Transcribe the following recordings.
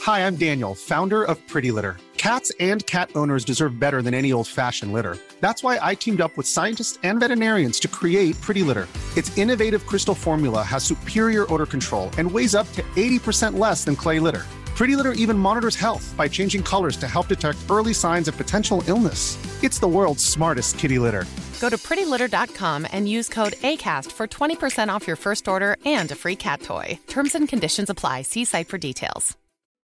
Hi, I'm Daniel, founder of Pretty Litter. Cats and cat owners deserve better than any old-fashioned litter. That's why I teamed up with scientists and veterinarians to create Pretty Litter. Its innovative crystal formula has superior odor control and weighs up to 80% less than clay litter. Pretty Litter even monitors health by changing colors to help detect early signs of potential illness. It's the world's smartest kitty litter. Go to prettylitter.com and use code ACAST for 20% off your first order and a free cat toy. Terms and conditions apply. See site for details.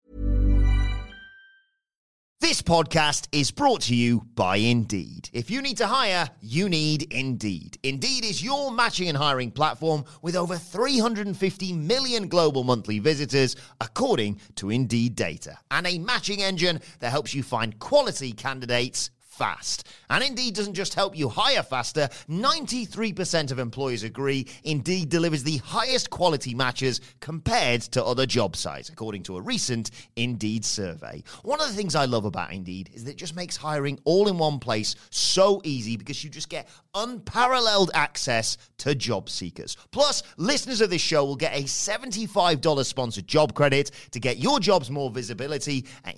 This podcast is brought to you by Indeed. If you need to hire, you need Indeed. Indeed is your matching and hiring platform with over 350 million global monthly visitors, according to Indeed data, and a matching engine that helps you find quality candidates fast. And Indeed doesn't just help you hire faster. 93% of employers agree Indeed delivers the highest quality matches compared to other job sites, according to a recent Indeed survey. One of the things I love about Indeed is that it just makes hiring all in one place so easy because you just get unparalleled access to job seekers. Plus, listeners of this show will get a $75 sponsored job credit to get your jobs more visibility at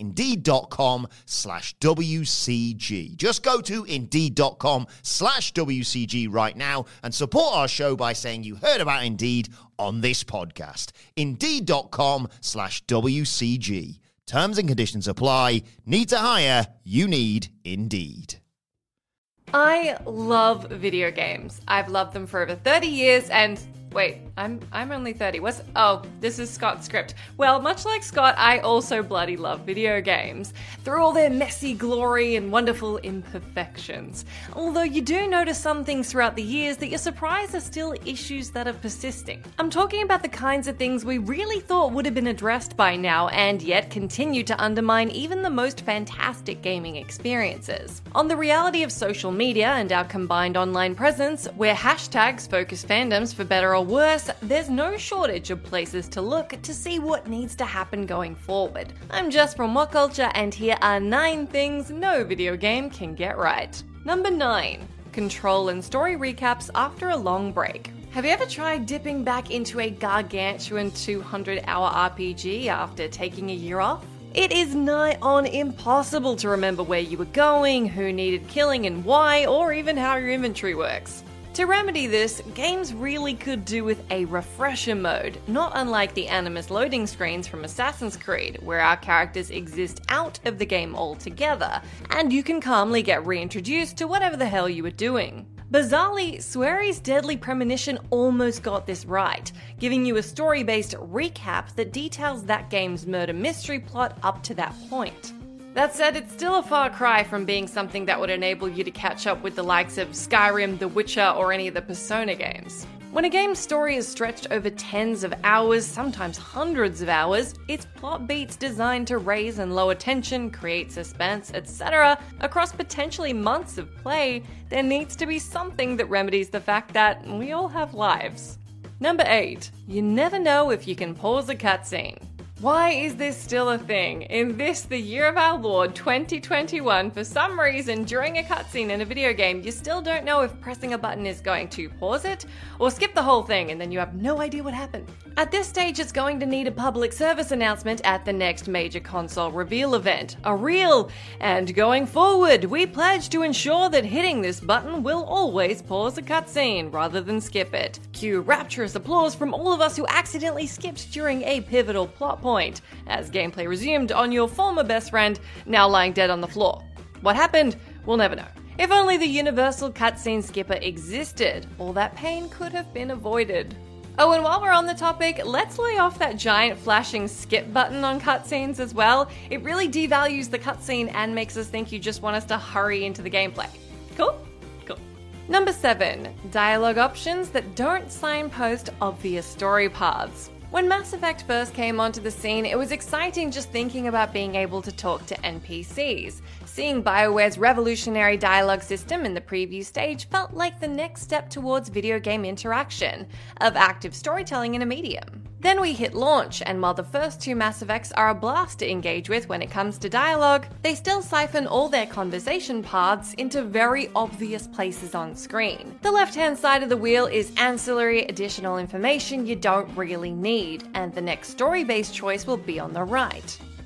Indeed.com/WCG. Just go to Indeed.com/WCG right now and support our show by saying you heard about Indeed on this podcast. Indeed.com/WCG. Terms and conditions apply. Need to hire? You need Indeed. I love video games. I've loved them for over 30 years and... Wait, I'm only 30. This is Scott's script. Well, much like Scott, I also bloody love video games. Through all their messy glory and wonderful imperfections. Although you do notice some things throughout the years that you're surprised are still issues that are persisting. I'm talking about the kinds of things we really thought would have been addressed by now and yet continue to undermine even the most fantastic gaming experiences. On the reality of social media and our combined online presence, where hashtags focus fandoms for better or worse, there's no shortage of places to look to see what needs to happen going forward. I'm Jess from What Culture, and here are 9 things no video game can get right. Number 9. Control and story recaps after a long break. Have you ever tried dipping back into a gargantuan 200-hour RPG after taking a year off? It is nigh on impossible to remember where you were going, who needed killing and why, or even how your inventory works. To remedy this, games really could do with a refresher mode, not unlike the Animus loading screens from Assassin's Creed, where our characters exist out of the game altogether, and you can calmly get reintroduced to whatever the hell you were doing. Bizarrely, Swery's Deadly Premonition almost got this right, giving you a story-based recap that details that game's murder mystery plot up to that point. That said, it's still a far cry from being something that would enable you to catch up with the likes of Skyrim, The Witcher, or any of the Persona games. When a game's story is stretched over tens of hours, sometimes hundreds of hours, its plot beats designed to raise and lower tension, create suspense, etc., across potentially months of play, there needs to be something that remedies the fact that we all have lives. Number 8. You never know if you can pause a cutscene. Why is this still a thing? In this, the year of our Lord, 2021, for some reason, during a cutscene in a video game, you still don't know if pressing a button is going to pause it or skip the whole thing and then you have no idea what happened. At this stage, it's going to need a public service announcement at the next major console reveal event. And going forward, we pledge to ensure that hitting this button will always pause a cutscene rather than skip it. Cue rapturous applause from all of us who accidentally skipped during a pivotal plot point, as gameplay resumed on your former best friend, now lying dead on the floor. What happened? We'll never know. If only the universal cutscene skipper existed, all that pain could have been avoided. Oh, and while we're on the topic, let's lay off that giant flashing skip button on cutscenes as well. It really devalues the cutscene and makes us think you just want us to hurry into the gameplay. Cool? Cool. Number 7. Dialogue options that don't signpost obvious story paths. When Mass Effect first came onto the scene, it was exciting just thinking about being able to talk to NPCs. Seeing BioWare's revolutionary dialogue system in the preview stage felt like the next step towards video game interaction, of active storytelling in a medium. Then we hit launch, and while the first 2 Mass Effects are a blast to engage with when it comes to dialogue, they still siphon all their conversation paths into very obvious places on screen. The left-hand side of the wheel is ancillary additional information you don't really need, and the next story-based choice will be on the right.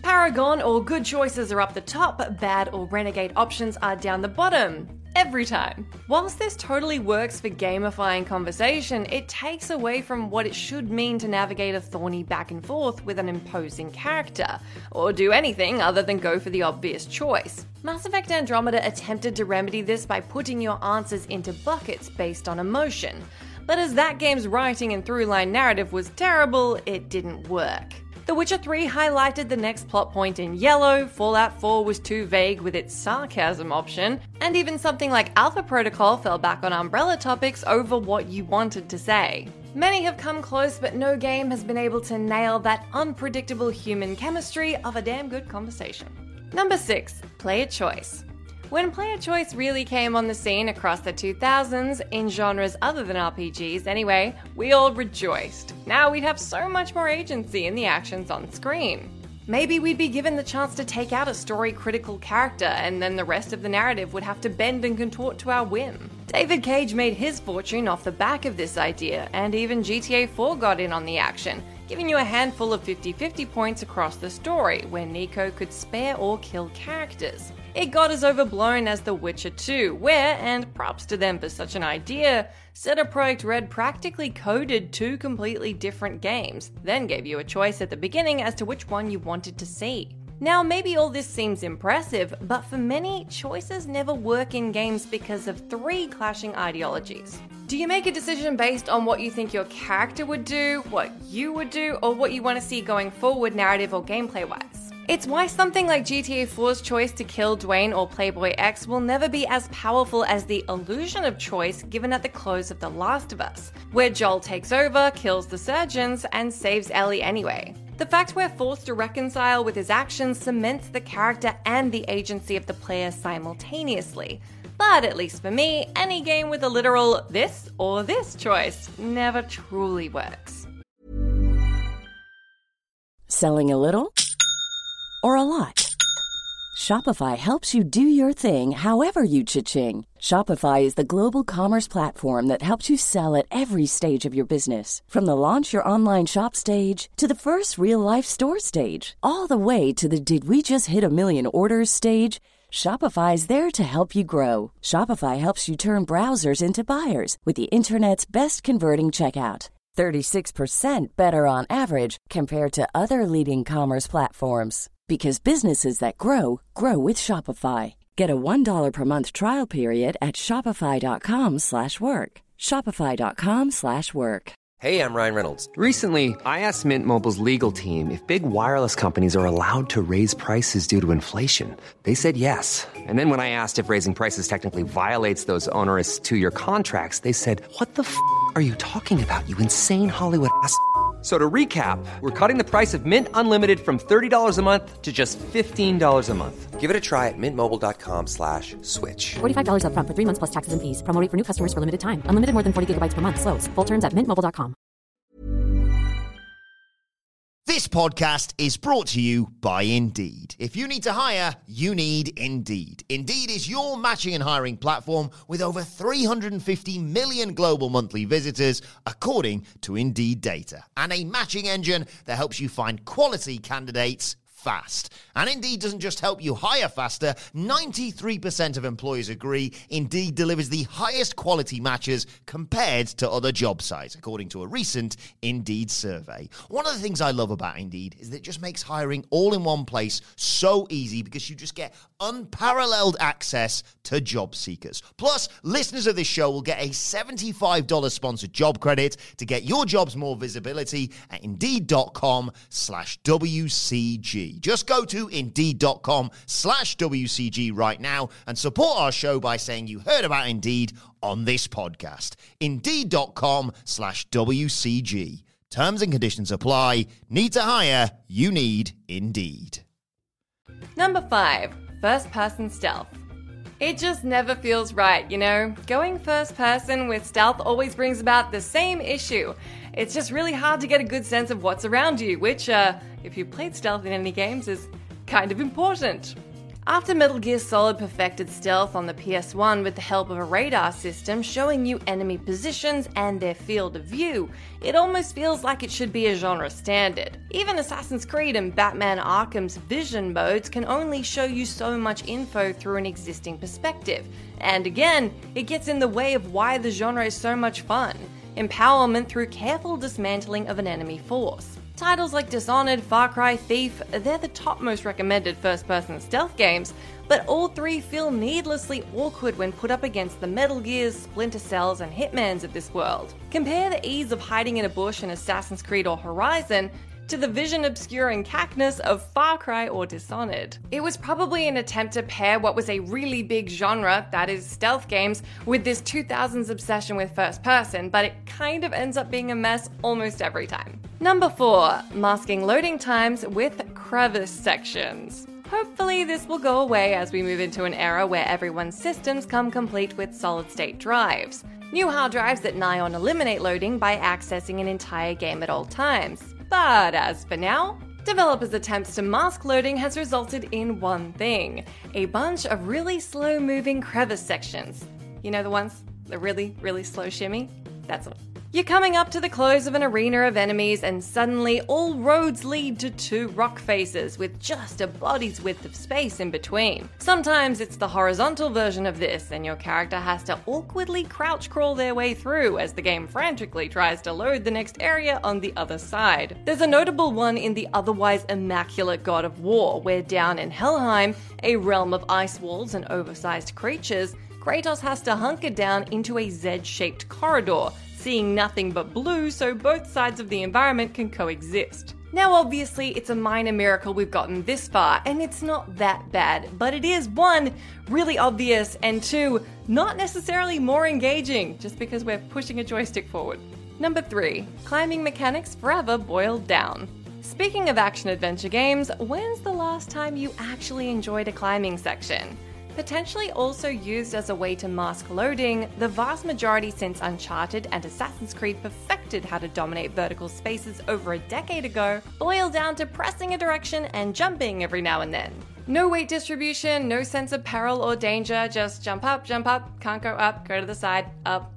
Paragon or good choices are up the top, bad or renegade options are down the bottom. Every time. Whilst this totally works for gamifying conversation, it takes away from what it should mean to navigate a thorny back and forth with an imposing character, or do anything other than go for the obvious choice. Mass Effect Andromeda attempted to remedy this by putting your answers into buckets based on emotion, but as that game's writing and through-line narrative was terrible, it didn't work. The Witcher 3 highlighted the next plot point in yellow, Fallout 4 was too vague with its sarcasm option, and even something like Alpha Protocol fell back on umbrella topics over what you wanted to say. Many have come close, but no game has been able to nail that unpredictable human chemistry of a damn good conversation. Number 6. Player choice. When player choice really came on the scene across the 2000s, in genres other than RPGs anyway, we all rejoiced. Now we'd have so much more agency in the actions on screen. Maybe we'd be given the chance to take out a story-critical character, and then the rest of the narrative would have to bend and contort to our whim. David Cage made his fortune off the back of this idea, and even GTA 4 got in on the action, giving you a handful of 50-50 points across the story, where Nico could spare or kill characters. It got as overblown as The Witcher 2, where, and props to them for such an idea, CD Projekt Red practically coded 2 completely different games, then gave you a choice at the beginning as to which one you wanted to see. Now, maybe all this seems impressive, but for many, choices never work in games because of 3 clashing ideologies. Do you make a decision based on what you think your character would do, what you would do, or what you want to see going forward narrative or gameplay-wise? It's why something like GTA 4's choice to kill Dwayne or Playboy X will never be as powerful as the illusion of choice given at the close of The Last of Us, where Joel takes over, kills the surgeons, and saves Ellie anyway. The fact we're forced to reconcile with his actions cements the character and the agency of the player simultaneously. But at least for me, any game with a literal this or this choice never truly works. Selling a little or a lot? Shopify helps you do your thing however you cha-ching. Shopify is the global commerce platform that helps you sell at every stage of your business. From the launch your online shop stage to the first real-life store stage, all the way to the did we just hit a million orders stage. Shopify is there to help you grow. Shopify helps you turn browsers into buyers with the internet's best converting checkout. 36% better on average compared to other leading commerce platforms. Because businesses that grow, grow with Shopify. Get a $1 per month trial period at shopify.com/work. Shopify.com/work. Hey, I'm Ryan Reynolds. Recently, I asked Mint Mobile's legal team if big wireless companies are allowed to raise prices due to inflation. They said yes. And then when I asked if raising prices technically violates those onerous 2-year contracts, they said, "What the f*** are you talking about, you insane Hollywood ass?" So to recap, we're cutting the price of Mint Unlimited from $30 a month to just $15 a month. Give it a try at mintmobile.com/switch. $45 up front for 3 months plus taxes and fees. Promo rate for new customers for limited time. Unlimited more than 40 gigabytes per month. Slows full terms at mintmobile.com. This podcast is brought to you by Indeed. If you need to hire, you need Indeed. Indeed is your matching and hiring platform with over 350 million global monthly visitors, according to Indeed data, and a matching engine that helps you find quality candidates fast. And Indeed doesn't just help you hire faster. 93% of employers agree Indeed delivers the highest quality matches compared to other job sites, according to a recent Indeed survey. One of the things I love about Indeed is that it just makes hiring all in one place so easy because you just get unparalleled access to job seekers. Plus, listeners of this show will get a $75 sponsored job credit to get your jobs more visibility at Indeed.com/WCG. Just go to Indeed.com/WCG right now and support our show by saying you heard about Indeed on this podcast. Indeed.com/WCG. Terms and conditions apply. Need to hire? You need Indeed. Number 5. First-person stealth. It just never feels right, you know? Going first-person with stealth always brings about the same issue. It's just really hard to get a good sense of what's around you, which, if you've played stealth in any games, is kind of important. After Metal Gear Solid perfected stealth on the PS1 with the help of a radar system showing you enemy positions and their field of view, it almost feels like it should be a genre standard. Even Assassin's Creed and Batman Arkham's vision modes can only show you so much info through an existing perspective. And again, it gets in the way of why the genre is so much fun. Empowerment through careful dismantling of an enemy force. Titles like Dishonored, Far Cry, Thief, they're the top most recommended first-person stealth games, but all three feel needlessly awkward when put up against the Metal Gears, Splinter Cells, and Hitmans of this world. Compare the ease of hiding in a bush in Assassin's Creed or Horizon to the vision-obscuring cackness of Far Cry or Dishonored. It was probably an attempt to pair what was a really big genre, that is stealth games, with this 2000s obsession with first person, but it kind of ends up being a mess almost every time. Number 4. Masking loading times with crevice sections. Hopefully this will go away as we move into an era where everyone's systems come complete with solid-state drives. New hard drives that nigh on eliminate loading by accessing an entire game at all times. But as for now, developers' attempts to mask loading has resulted in one thing: a bunch of really slow-moving crevice sections. You know the ones? The really, really slow shimmy? That's one. You're coming up to the close of an arena of enemies and suddenly all roads lead to two rock faces with just a body's width of space in between. Sometimes it's the horizontal version of this and your character has to awkwardly crouch crawl their way through as the game frantically tries to load the next area on the other side. There's a notable one in the otherwise immaculate God of War, where down in Helheim, a realm of ice walls and oversized creatures, Kratos has to hunker down into a Z-shaped corridor, seeing nothing but blue so both sides of the environment can coexist. Now obviously it's a minor miracle we've gotten this far, and it's not that bad, but it is 1, really obvious, and 2, not necessarily more engaging, just because we're pushing a joystick forward. Number 3. Climbing mechanics forever boiled down. Speaking of action-adventure games, when's the last time you actually enjoyed a climbing section? Potentially also used as a way to mask loading, the vast majority since Uncharted and Assassin's Creed perfected how to dominate vertical spaces over a decade ago, boil down to pressing a direction and jumping every now and then. No weight distribution, no sense of peril or danger, just jump up, can't go up, go to the side,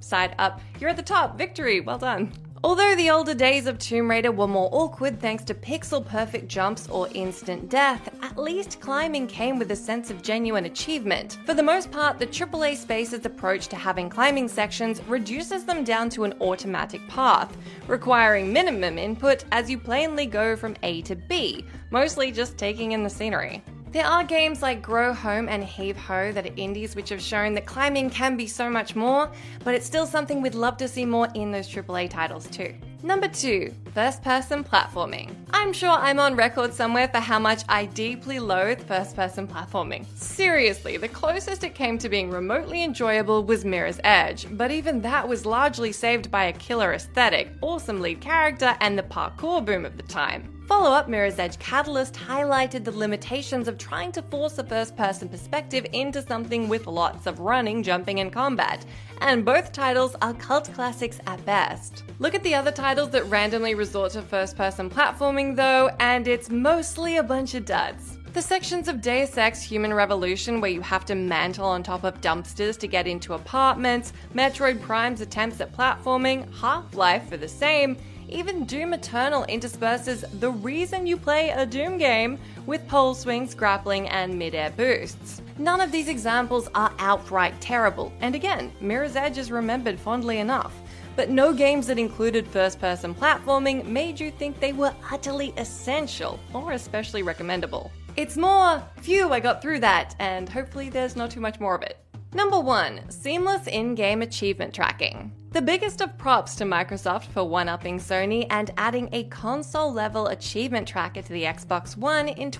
up. You're at the top, victory, well done. Although the older days of Tomb Raider were more awkward thanks to pixel-perfect jumps or instant death, at least climbing came with a sense of genuine achievement. For the most part, the AAA Space's approach to having climbing sections reduces them down to an automatic path, requiring minimum input as you plainly go from A to B, mostly just taking in the scenery. There are games like Grow Home and Heave Ho that are indies which have shown that climbing can be so much more, but it's still something we'd love to see more in those AAA titles too. Number 2. First-person platforming. I'm sure I'm on record somewhere for how much I deeply loathe first-person platforming. Seriously, the closest it came to being remotely enjoyable was Mirror's Edge, but even that was largely saved by a killer aesthetic, awesome lead character, and the parkour boom of the time. Follow-up Mirror's Edge Catalyst highlighted the limitations of trying to force a first-person perspective into something with lots of running, jumping, and combat, and both titles are cult classics at best. Look at the other titles that randomly resort to first-person platforming though, and it's mostly a bunch of duds. The sections of Deus Ex Human Revolution where you have to mantle on top of dumpsters to get into apartments, Metroid Prime's attempts at platforming, Half-Life for the same, even Doom Eternal intersperses the reason you play a Doom game with pole swings, grappling, and mid-air boosts. None of these examples are outright terrible, and again, Mirror's Edge is remembered fondly enough. But no games that included first-person platforming made you think they were utterly essential or especially recommendable. It's more, phew, I got through that, and hopefully there's not too much more of it. Number 1. Seamless in-game achievement tracking. The biggest of props to Microsoft for one-upping Sony and adding a console-level achievement tracker to the Xbox One in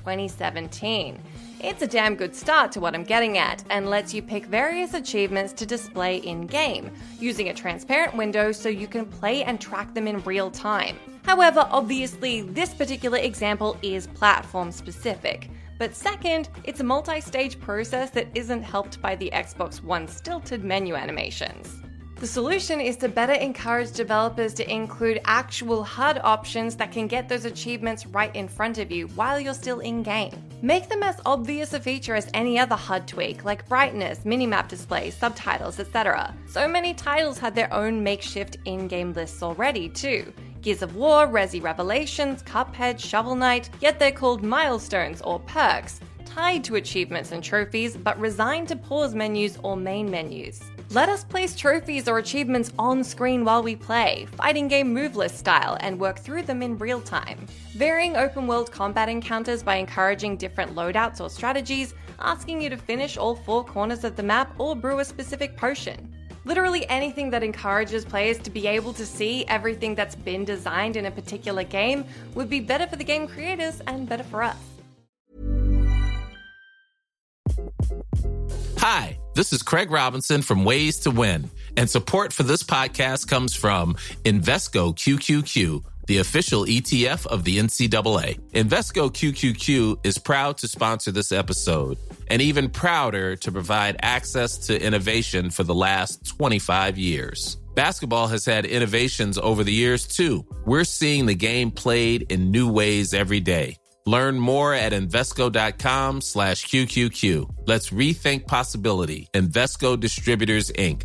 2017. It's a damn good start to what I'm getting at, and lets you pick various achievements to display in-game, using a transparent window so you can play and track them in real time. However, obviously, this particular example is platform-specific. But second, it's a multi-stage process that isn't helped by the Xbox One's stilted menu animations. The solution is to better encourage developers to include actual HUD options that can get those achievements right in front of you while you're still in-game. Make them as obvious a feature as any other HUD tweak, like brightness, minimap display, subtitles, etc. So many titles had their own makeshift in-game lists already, too. Gears of War, Resi Revelations, Cuphead, Shovel Knight, yet they're called milestones or perks, tied to achievements and trophies, but resigned to pause menus or main menus. Let us place trophies or achievements on screen while we play, fighting game move list style, and work through them in real time. Varying open world combat encounters by encouraging different loadouts or strategies, asking you to finish all 4 corners of the map or brew a specific potion. Literally anything that encourages players to be able to see everything that's been designed in a particular game would be better for the game creators and better for us. Hi, this is Craig Robinson from Ways to Win, and support for this podcast comes from Invesco QQQ, the official ETF of the NCAA. Invesco QQQ is proud to sponsor this episode, and even prouder to provide access to innovation for the last 25 years. Basketball has had innovations over the years, too. We're seeing the game played in new ways every day. Learn more at Invesco.com/QQQ. Let's rethink possibility. Invesco Distributors, Inc.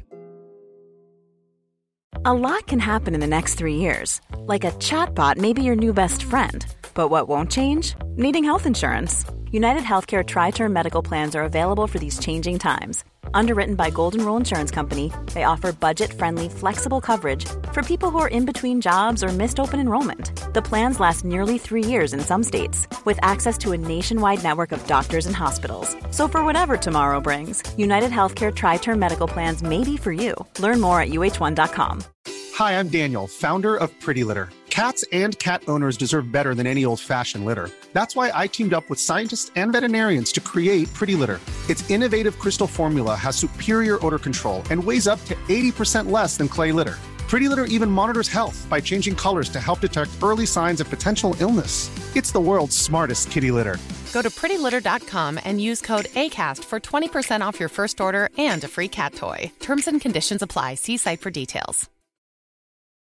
A lot can happen in the next 3 years. Like a chatbot may be your new best friend. But what won't change? Needing health insurance. United Healthcare Tri-Term Medical Plans are available for these changing times. Underwritten by Golden Rule Insurance Company, they offer budget-friendly, flexible coverage for people who are in between jobs or missed open enrollment. The plans last nearly 3 years in some states, with access to a nationwide network of doctors and hospitals. So for whatever tomorrow brings, United Healthcare Tri-Term Medical Plans may be for you. Learn more at UH1.com. Hi, I'm Daniel, founder of Pretty Litter. Cats and cat owners deserve better than any old-fashioned litter. That's why I teamed up with scientists and veterinarians to create Pretty Litter. Its innovative crystal formula has superior odor control and weighs up to 80% less than clay litter. Pretty Litter even monitors health by changing colors to help detect early signs of potential illness. It's the world's smartest kitty litter. Go to prettylitter.com and use code ACAST for 20% off your first order and a free cat toy. Terms and conditions apply. See site for details.